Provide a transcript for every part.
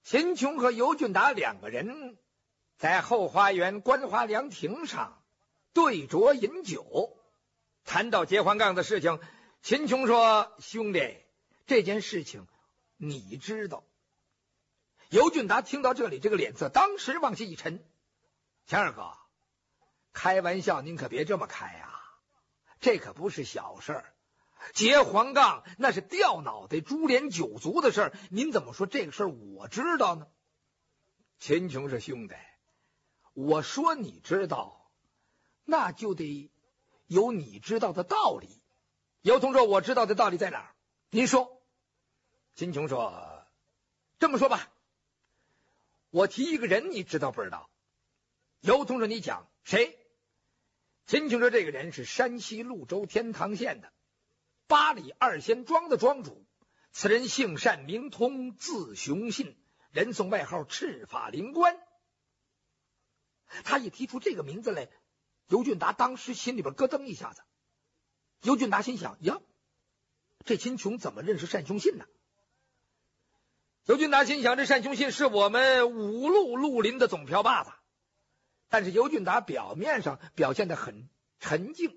秦琼和尤俊达两个人在后花园观花凉亭上对酌饮酒，谈到结黄杠的事情，秦琼说：“兄弟，这件事情你知道。”尤俊达听到这里，这个脸色当时往下一沉。钱二哥，开玩笑您可别这么开啊，这可不是小事儿。结黄杠那是掉脑袋株连九族的事儿，您怎么说这个事儿我知道呢？秦琼是兄弟，我说你知道，那就得有你知道的道理。尤通说：“我知道的道理在哪儿？您说。”秦琼说：“这么说吧，我提一个人，你知道不知道？”尤通说：“你讲谁？”秦琼说：“这个人是山西潞州天堂县的八里二仙庄的庄主，此人姓单名通，字雄信，人送外号赤发灵官。”他一提出这个名字来，尤俊达当时心里边咯噔一下子。尤俊达心想：呀，这秦琼怎么认识单雄信呢？尤俊达心想，这单雄信是我们五路绿林的总瓢把子。但是尤俊达表面上表现得很沉静。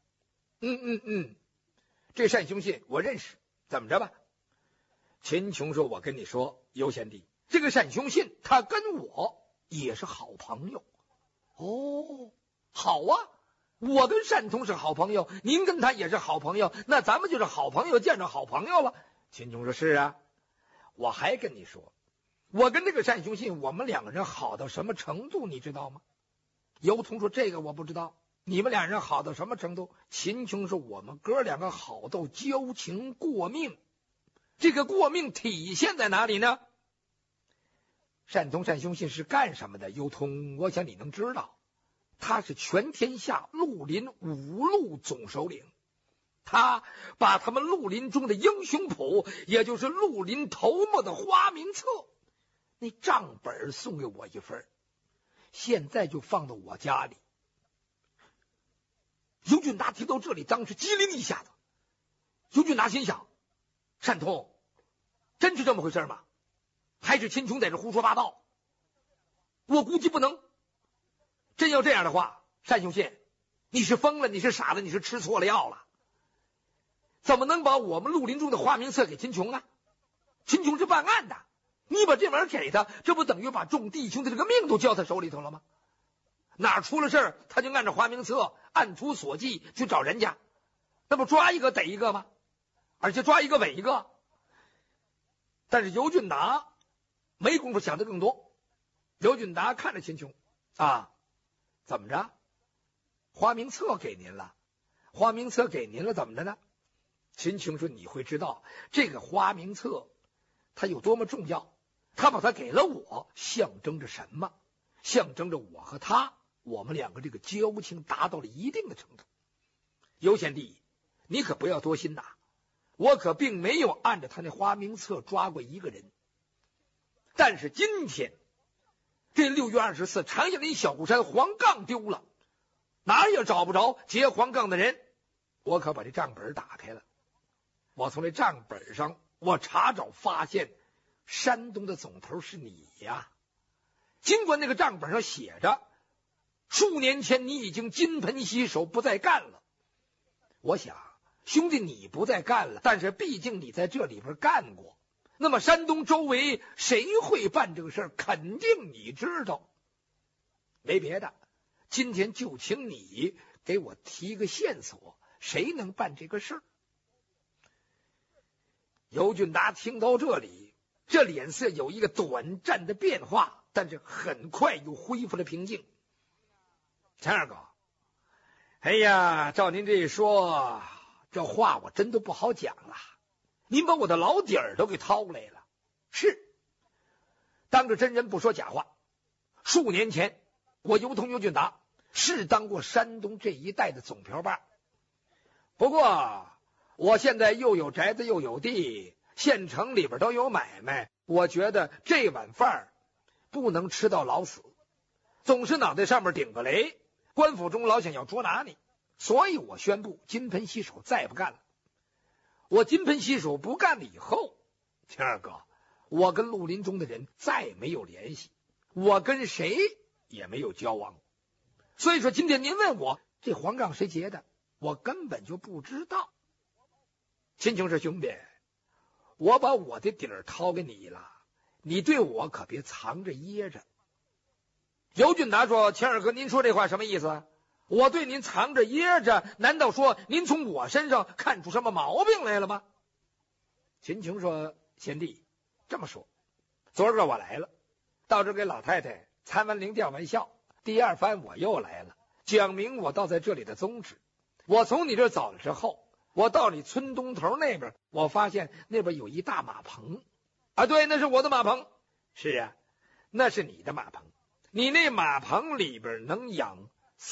这单雄信我认识，怎么着吧？秦琼说：“我跟你说，尤贤弟，这个单雄信他跟我也是好朋友。”哦，好啊，我跟单通是好朋友，您跟他也是好朋友，那咱们就是好朋友见着好朋友了。秦琼说：“是啊，我还跟你说，我跟这个单雄信，我们两个人好到什么程度，你知道吗？”尤通说：“这个我不知道，你们俩人好到什么程度？”秦琼说：“我们哥两个好到交情过命。”这个过命体现在哪里呢？单通单雄信是干什么的？尤通，我想你能知道，他是全天下绿林五路总首领，他把他们绿林中的英雄谱，也就是绿林头目的花名册那账本送给我一份，现在就放到我家里。尤俊达听到这里，当时机灵一下子。尤俊达心想：单通，真是这么回事吗？还是秦琼在这胡说八道？我估计不能。真要这样的话，单雄信，你是疯了，你是傻了，你是吃错了药了。怎么能把我们绿林中的花名册给秦琼呢？秦琼是办案的，你把这玩意儿给他，这不等于把众弟兄的这个命都交他手里头了吗？哪出了事儿，他就按照花名册按图索骥去找人家，那不抓一个逮一个吗？而且抓一个稳一个。但是尤俊达没工夫想的更多。尤俊达看着秦琼啊，怎么着？花名册给您了，花名册给您了，怎么着呢？秦琼说：“你会知道这个花名册它有多么重要，他把它给了我，象征着什么？象征着我和他，我们两个这个交情达到了一定的程度。尤贤弟，你可不要多心呐，我可并没有按照他那花名册抓过一个人。但是今天这6月24长叶林小鼓山黄杠丢了，哪儿也找不着结黄杠的人，我可把这账本打开了。我从这账本上我查找发现，山东的总头是你呀。尽管那个账本上写着数年前你已经金盆洗手不再干了，我想兄弟你不再干了，但是毕竟你在这里边干过，那么山东周围谁会办这个事儿，肯定你知道。没别的，今天就请你给我提个线索，谁能办这个事儿？尤俊达听到这里，这脸色有一个短暂的变化，但是很快又恢复了平静。陈二哥，哎呀，照您这一说，这话我真都不好讲了，您把我的老底儿都给掏来了。是，当着真人不说假话，数年前我尤通尤俊达是当过山东这一带的总瓢把，不过我现在又有宅子又有地，县城里边都有买卖，我觉得这碗饭不能吃到老死，总是脑袋上面顶个雷，官府中老想要捉拿你，所以我宣布金盆洗手再不干了。我金盆洗手不干了以后，秦二哥， 我跟绿林中的人再没有联系，我跟谁也没有交往。所以说今天您问我这黄杠谁结的，我根本就不知道。秦琼说，兄弟，我把我的底儿掏给你了，你对我可别藏着掖着。尤俊达说，钱二哥，您说这话什么意思？我对您藏着掖着，难道说您从我身上看出什么毛病来了吗？秦琼说，贤弟，这么说，昨儿个我来了，到这给老太太参完灵吊完孝，第二番我又来了，讲明我到在这里的宗旨。我从你这儿走了之后，我到你村东头那边，我发现那边有一大马棚啊，对，那是我的马棚。是啊，那是你的马棚，你那马棚里边能养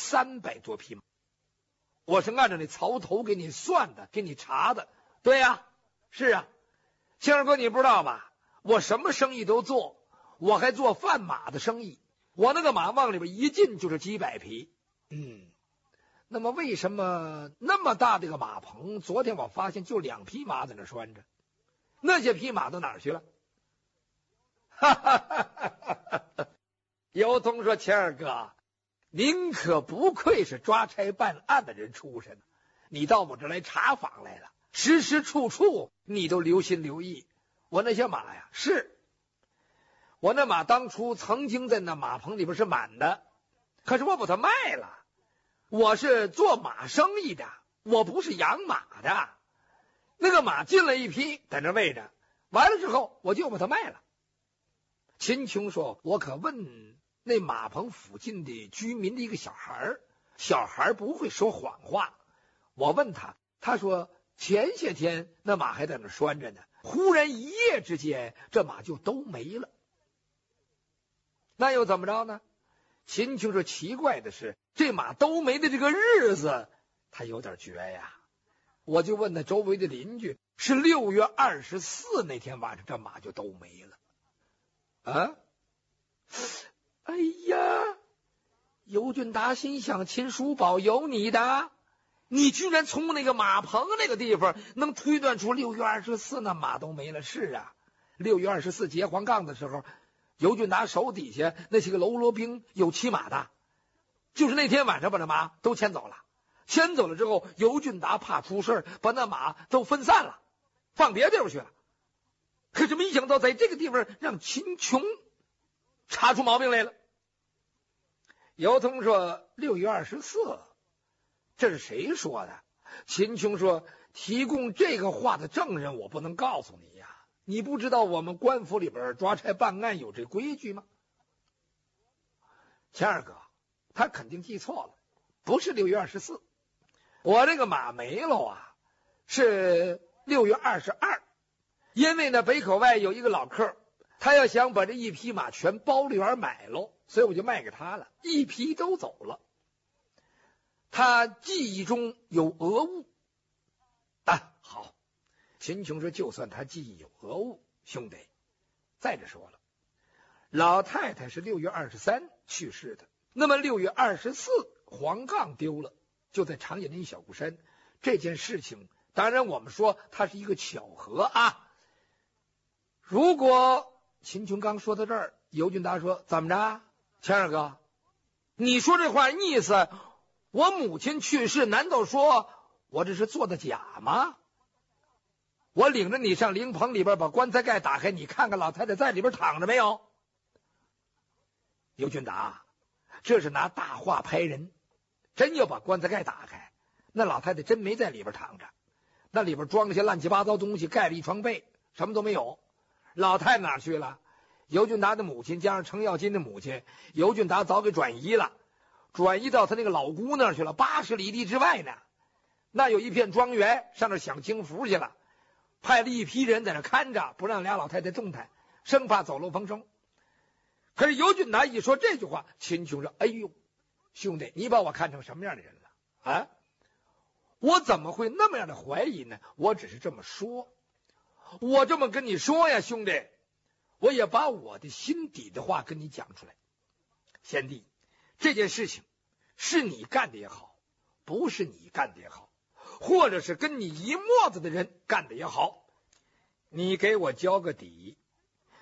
300多匹马，我是按照那槽头给你算的，给你查的。对呀，是啊，庆二哥你不知道吧？我什么生意都做，我还做贩马的生意，我那个马往里边一进就是几百匹。那么为什么那么大的一个马棚，昨天我发现就2匹马在那拴着，那些匹马到哪儿去了？哈哈哈哈哈！尤通说，钱二哥，您可不愧是抓差办案的人出身，你到我这来查访来了，时时处处你都留心留意。我那些马呀，是我那马当初曾经在那马棚里边是满的，可是我把它卖了。我是做马生意的，我不是养马的。那个马进了一匹在那喂着，完了之后我就把它卖了。秦琼说，我可问那马棚附近的居民的一个小孩，小孩不会说谎话。我问他，他说前些天那马还在那拴着呢，忽然一夜之间这马就都没了。那又怎么着呢？秦琼说，奇怪的是，这马都没的这个日子他有点绝呀。我就问他周围的邻居，是6月24那天晚上这马就都没了啊！哎呀，尤俊达心想，秦叔宝有你的，你居然从那个马棚那个地方能推断出6月24那马都没了。是啊，6月24结黄杠的时候，尤俊达手底下那些个喽啰兵有骑马的，就是那天晚上把那马都牵走了。牵走了之后，尤俊达怕出事，把那马都分散了，放别的地方去了。可是没想到在这个地方让秦琼查出毛病来了。尤通说，6月24，这是谁说的？秦琼说，提供这个话的证人我不能告诉你呀，你不知道我们官府里边抓差办案有这规矩吗？钱二哥，他肯定记错了，不是6月24，我这个马没了啊，是6月22。因为呢，北口外有一个老客，他要想把这一匹马全包里边买喽，所以我就卖给他了，一匹都走了。他记忆中有讹误啊。好，秦琼说，就算他记忆有讹误，兄弟，再者说了，老太太是6月23去世的，那么6月24黄杠丢了，就在长野林小固山。这件事情当然我们说它是一个巧合啊。如果秦琼刚说到这儿，尤俊达说，怎么着，钱二哥，你说这话意思，我母亲去世，难道说我这是做的假吗？我领着你上灵棚里边把棺材盖打开，你看看老太太在里边躺着没有？尤俊达，这是拿大话拍人，真要把棺材盖打开，那老太太真没在里边躺着，那里边装了些乱七八糟东西，盖了一床被，什么都没有。老太太哪去了？尤俊达的母亲加上程咬金的母亲，尤俊达早给转移了，转移到他那个老姑那儿去了，80里地之外呢。那有一片庄园，上那享清福去了，派了一批人在那看着，不让俩老太太动弹，生怕走漏风声。可是尤俊达一说这句话，秦琼说，哎呦，兄弟，你把我看成什么样的人了啊？我怎么会那么样的怀疑呢？我只是这么说，我这么跟你说呀，兄弟，我也把我的心底的话跟你讲出来。贤弟，这件事情是你干的也好，不是你干的也好，或者是跟你一墨子的人干的也好，你给我交个底，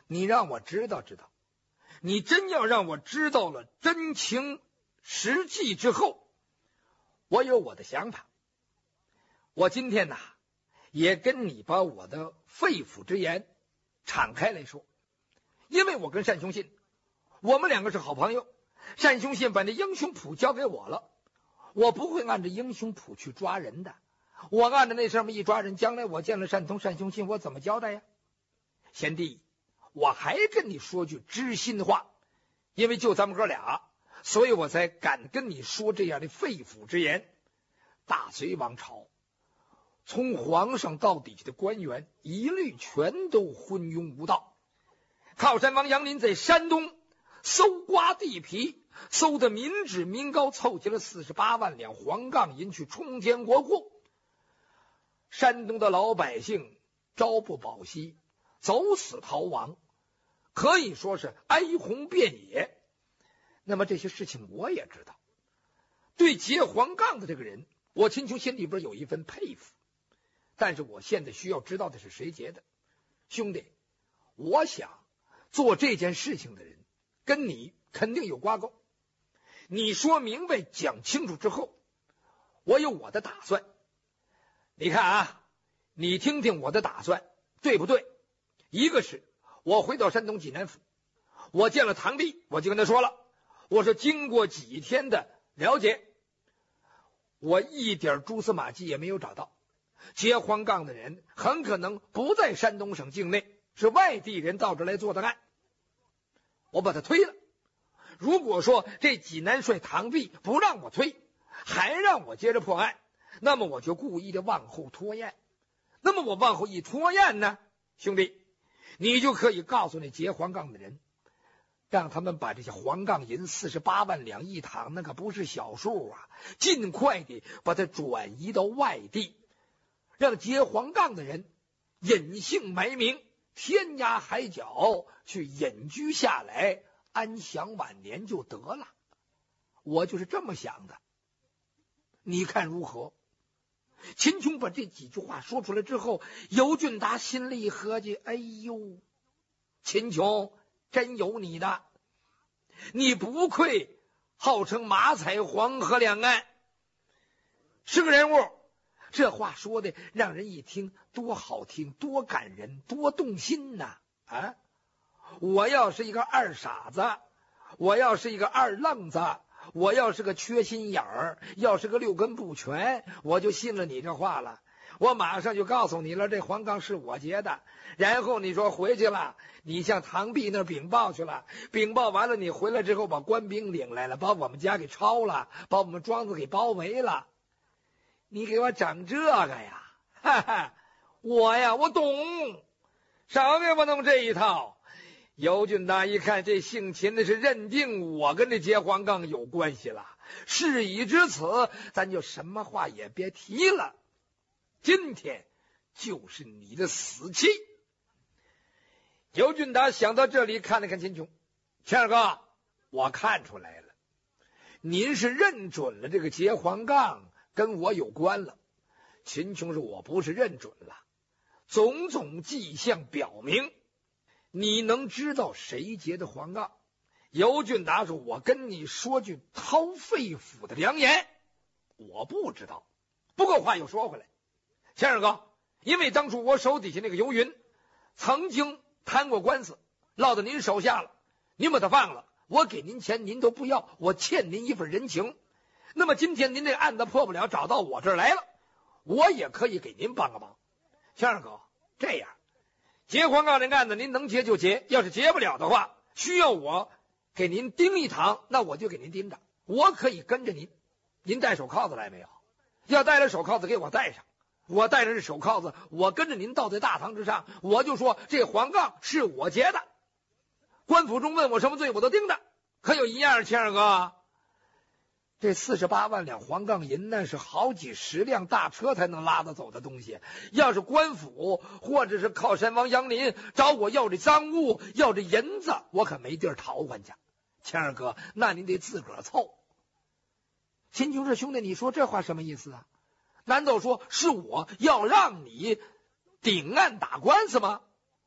你让我知道知道，你真要让我知道了真情实际之后，我有我的想法。我今天也跟你把我的肺腑之言敞开来说。因为我跟单雄信，我们两个是好朋友，单雄信把那英雄谱交给我了，我不会按照英雄谱去抓人的，我按照那上面一抓人，将来我见了单雄信，我怎么交代呀？贤弟，我还跟你说句知心话，因为就咱们哥俩，所以我才敢跟你说这样的肺腑之言。大隋王朝从皇上到底下的官员一律全都昏庸无道。靠山王杨林在山东搜刮地皮，搜的民脂民膏，凑齐了48万两黄杠银去充填国库。山东的老百姓朝不保夕，走死逃亡，可以说是哀鸿遍野。那么这些事情我也知道，对劫黄杠的这个人，我秦琼心里边有一份佩服，但是我现在需要知道的是谁劫的。兄弟，我想做这件事情的人跟你肯定有挂钩，你说明白讲清楚之后，我有我的打算。你看你听听我的打算对不对？一个是我回到山东济南府，我见了唐弼，我就跟他说了，我说经过几天的了解，我一点蛛丝马迹也没有找到，劫黄杠的人很可能不在山东省境内，是外地人到这来做的案，我把他推了。如果说这济南帅唐弼不让我推，还让我接着破案，那么我就故意的往后拖延。那么我往后一拖延呢，兄弟，你就可以告诉那劫黄杠的人，让他们把这些黄杠银48万两一躺，那可不是小数啊，尽快的把它转移到外地，让劫黄杠的人隐姓埋名，天涯海角去隐居下来，安享晚年就得了。我就是这么想的，你看如何？秦琼把这几句话说出来之后，尤俊达心里合计，哎呦，秦琼真有你的，你不愧号称马踩黄河两岸，是个人物。这话说的让人一听多好听，多感人，多动心呐！我要是一个二傻子，我要是一个二愣子，我要是个缺心眼儿，要是个六根不全，我就信了你这话了。我马上就告诉你了，这黄杠是我劫的。然后你说回去了，你向唐弼那禀报去了，禀报完了你回来之后把官兵领来了，把我们家给抄了，把我们庄子给包围了。你给我整这个呀？哈哈，我懂，少给我弄这一套。尤俊达一看这姓秦的是认定我跟这劫黄杠有关系了，事已至此，咱就什么话也别提了，今天就是你的死期。尤俊达想到这里，看了看秦琼，秦二哥，我看出来了，您是认准了这个劫黄杠跟我有关了。秦琼说，我不是认准了，种种迹象表明你能知道谁劫的黄杠。尤俊达说，我跟你说句掏肺腑的良言，我不知道。不过话又说回来，钱二哥，因为当初我手底下那个尤云曾经摊过官司，落到您手下了，您把他放了，我给您钱您都不要，我欠您一份人情。那么今天您这案子破不了，找到我这儿来了，我也可以给您帮个忙。钱二哥，这样劫黄杠这案子您能劫就劫，要是劫不了的话，需要我给您盯一堂，那我就给您盯着，我可以跟着您。您戴手铐子来没有？要戴了手铐子给我戴上，我戴着这手铐子，我跟着您到这大堂之上，我就说这黄杠是我劫的，官府中问我什么罪我都盯着。可有一样，钱二哥，这48万两黄杠银那是好几十辆大车才能拉得走的东西，要是官府或者是靠山王杨林找我要这赃物，要这银子，我可没地儿讨还去。钱二哥，那您得自个儿凑。秦琼说，兄弟，你说这话什么意思啊？难道说是我要让你顶案打官司吗？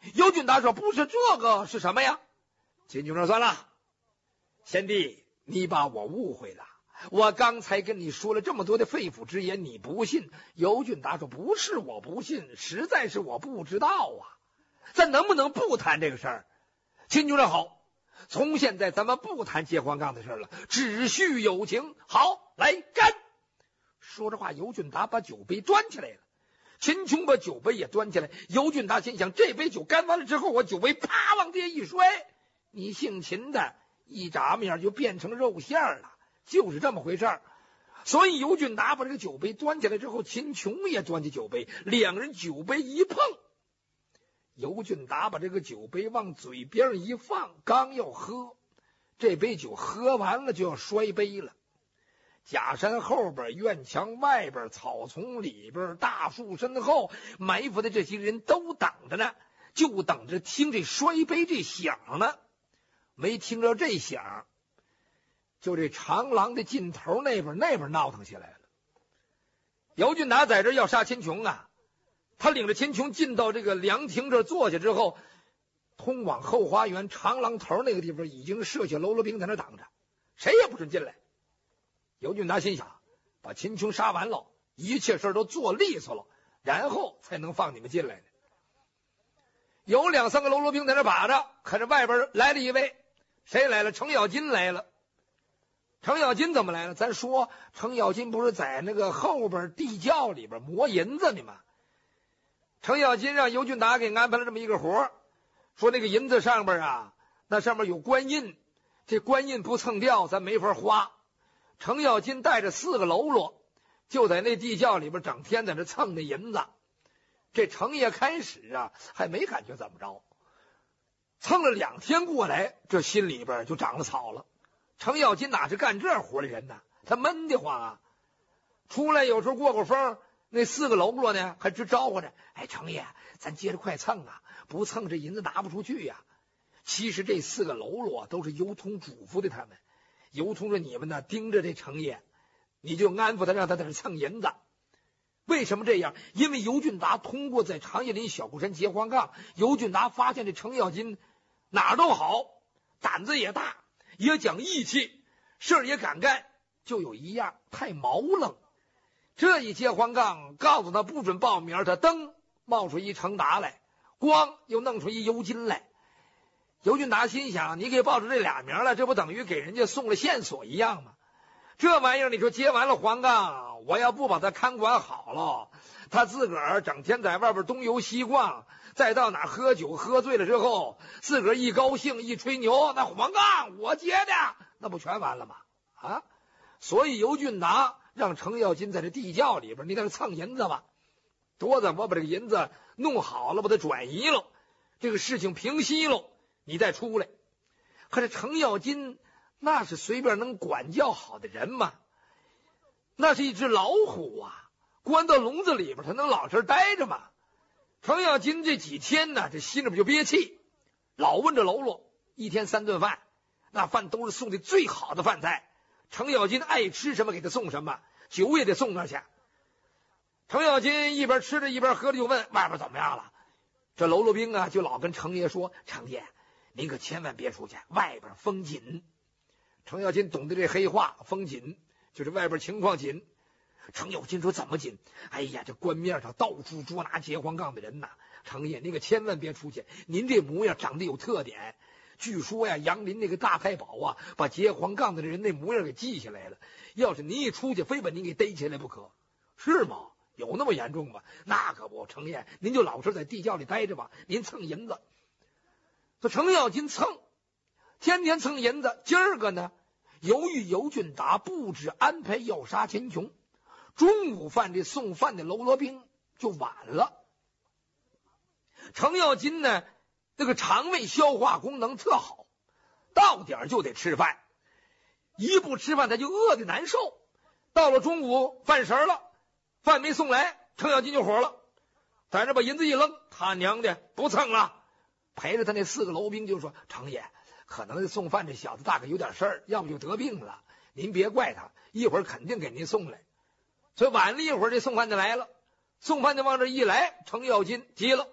尤俊达说：“不是这个，是什么呀？”秦琼说：“算了，贤弟，你把我误会了。我刚才跟你说了这么多的肺腑之言，你不信。”尤俊达说：“不是我不信，实在是我不知道啊。咱能不能不谈这个事儿？”秦琼说：“好，从现在咱们不谈结黄杠的事了，只叙友情。好，来干！”说着话，尤俊达把酒杯端起来了。秦琼把酒杯也端起来。尤俊达心想：这杯酒干完了之后，我酒杯啪往地下一摔，你姓秦的一眨面就变成肉馅了，就是这么回事儿。所以尤俊达把这个酒杯端起来之后，秦琼也端起酒杯，两人酒杯一碰，尤俊达把这个酒杯往嘴边上一放，刚要喝，这杯酒喝完了就要摔杯了。假山后边、院墙外边、草丛里边、大树身后埋伏的这些人都等着呢，就等着听这摔杯这响呢。没听着这响，就这长廊的尽头那边闹腾起来了。尤俊达在这要杀秦琼啊，他领着秦琼进到这个凉亭这坐下之后，通往后花园长廊头那个地方已经设下喽啰兵在那挡着，谁也不准进来。尤俊达心想，把秦琼杀完了，一切事都做利索了，然后才能放你们进来呢。有两三个喽啰兵在那把着，可是外边来了一位，谁来了？程咬金来了。程咬金怎么来了？咱说程咬金不是在那个后边地窖里边磨银子呢吗？程咬金让尤俊达给安排了这么一个活，说那个银子上边啊，那上面有官印，这官印不蹭掉，咱没法花。程咬金带着4个喽啰，就在那地窖里边整天在那蹭那银子。这程爷开始啊还没感觉怎么着，蹭了2天过来，这心里边就长了草了。程咬金哪是干这活的人呢？他闷得慌啊！出来有时候过风，那4个喽啰呢还直招呼着：“哎，程爷，咱接着快蹭啊，不蹭这银子拿不出去呀。”其实这4个喽啰都是尤通嘱咐的他们。尤通说：“你们呢，盯着这程爷，你就安抚他，让他在这蹭银子。”为什么这样？因为尤俊达通过在长叶林小固山结黄杠，尤俊达发现这程咬金哪儿都好，胆子也大，也讲义气，事儿也敢干，就有一样太毛愣。这一结黄杠，告诉他不准报名，他噔冒出一程达来，咣又弄出一尤金来。尤俊达心想，你给报出这俩名了，这不等于给人家送了线索一样吗？这玩意儿你说结完了黄杠，我要不把他看管好了，他自个儿整天在外边东游西逛，再到哪喝酒喝醉了之后，自个儿一高兴一吹牛，那黄杠我结的，那不全完了吗？啊！所以尤俊达让程咬金在这地窖里边，你在这蹭银子吧，多的我把这个银子弄好了，把它转移了，这个事情平息了，你再出来。可是程咬金那是随便能管教好的人吗？那是一只老虎啊，关到笼子里边，他能老实待着吗？程咬金这几天呢，这心里边就憋气，老问着喽啰，一天3顿饭，那饭都是送的最好的饭菜。程咬金爱吃什么给他送什么，酒也得送那去。程咬金一边吃着一边喝着，就问外边怎么样了。这喽啰兵啊，就老跟程爷说：“程爷，您可千万别出去，外边风紧。”程咬金懂得这黑话，风紧就是外边情况紧。程咬金说：“怎么紧？哎呀，这官面上到处捉拿结黄杠的人呐！程爷，您可千万别出去，您这模样长得有特点。据说呀，杨林那个大太保啊，把结黄杠的人那模样给记下来了。要是您一出去，非把您给逮起来不可。是吗？有那么严重吗？那可不，程爷，您就老实在地窖里待着吧，您蹭银子。”这程咬金蹭，天天蹭银子。今儿个呢，由于尤俊达布置安排要杀秦琼，中午饭这送饭的喽啰兵就晚了。程咬金呢，那个肠胃消化功能特好，到点就得吃饭，一不吃饭他就饿得难受。到了中午饭时了，饭没送来，程咬金就火了，在这把银子一扔，他娘的不蹭了。陪着他那4个喽兵就说：“程爷，可能送饭这小子大概有点事儿，要不就得病了，您别怪他，一会儿肯定给您送来。”所以晚了一会儿，这送饭的来了。送饭的往这一来，程咬金急了，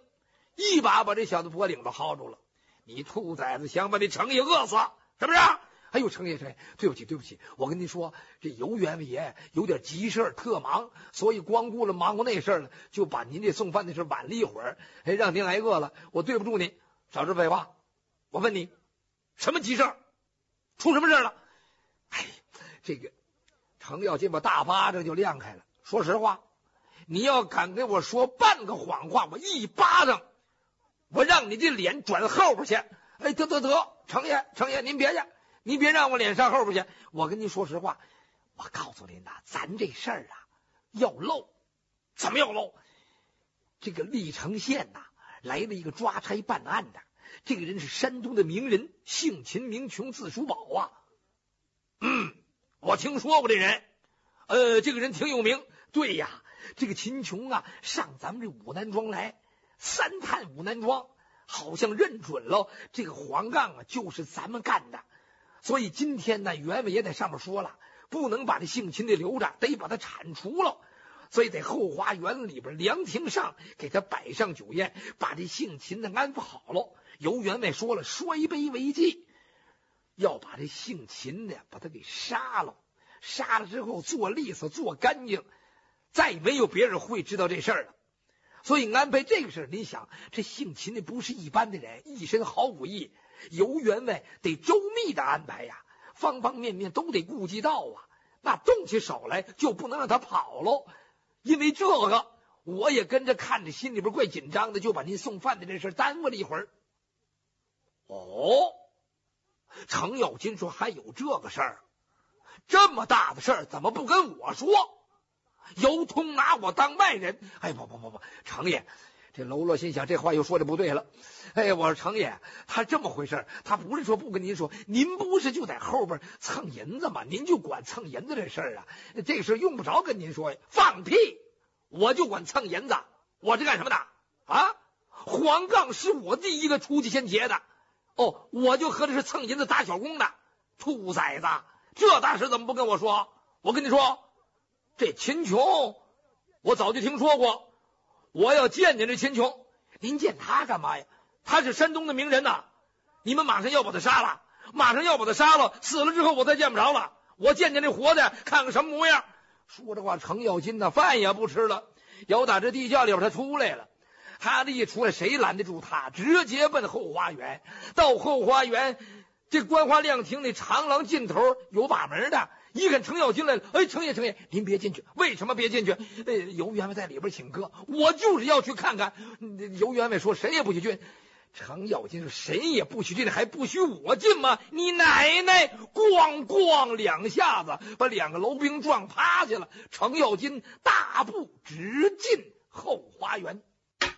一把这小子脖领子薅住了。你兔崽子想把这程爷饿死是不是？哎呦，程爷，对不起，我跟您说，这尤员外爷有点急事特忙，所以光顾了忙活那事了，就把您这送饭的事晚了一会儿，让您来饿了，我对不住您。少说废话，我问你，什么急事？出什么事了？哎，这个程咬金把大巴掌就亮开了。说实话，你要敢跟我说半个谎话，我一巴掌，我让你这脸转后边去。哎，得，程爷，您别去。您别让我脸上后边去，我跟您说实话，我告诉您呐，咱这事儿啊要漏。怎么要漏？这个历城县呐来了一个抓差办案的，这个人是山东的名人，姓秦名琼，字叔宝啊。我听说过这人，这个人挺有名。对呀，这个秦琼啊上咱们这武南庄来三探武南庄，好像认准了这个黄杠啊就是咱们干的。所以今天呢，员外也在上面说了，不能把这姓秦的留着，得把他铲除了。所以在后花园里边凉亭上给他摆上酒宴，把这姓秦的安抚好了。尤员外说了，摔杯为祭，要把这姓秦的把他给杀了。杀了之后做利索做干净，再没有别人会知道这事儿了。所以安排这个事儿，您想这姓秦的不是一般的人，一身好武艺，尤员外得周密的安排呀，方方面面都得顾及到啊。那动起手来就不能让他跑喽。因为这个我也跟着看着，心里边怪紧张的，就把您送饭的这事耽误了一会儿。程咬金说还有这个事儿？这么大的事儿怎么不跟我说？尤通拿我当外人。哎，不，程爷，这喽啰心想这话又说的不对了。哎，我说程爷，他这么回事，他不是说不跟您说，您不是就在后边蹭银子吗？您就管蹭银子这事儿啊，这事用不着跟您说呀。放屁！我就管蹭银子，我这干什么的啊？黄杠是我第一个出去先劫的，我就合着是蹭银子打小工的。兔崽子，这大事怎么不跟我说？我跟你说，这秦琼我早就听说过，我要见见这秦琼。您见他干嘛呀？他是山东的名人呐，你们马上要把他杀了，死了之后我再见不着了，我见见这活的看看什么模样。说这话，程咬金呢饭也不吃了，要打这地窖里边他出来了。他这一出来，谁拦得住他？直接奔后花园。到后花园，这观花亮亭那长廊尽头有把门的，一看程咬金来了，哎，程爷，您别进去。为什么别进去？尤员外在里边请客，我就是要去看看。尤员外说谁也不许进。程咬金说谁也不许进，还不许我进吗？你奶奶！咣两下子把两个楼兵撞趴下了。程咬金大步直进后花园。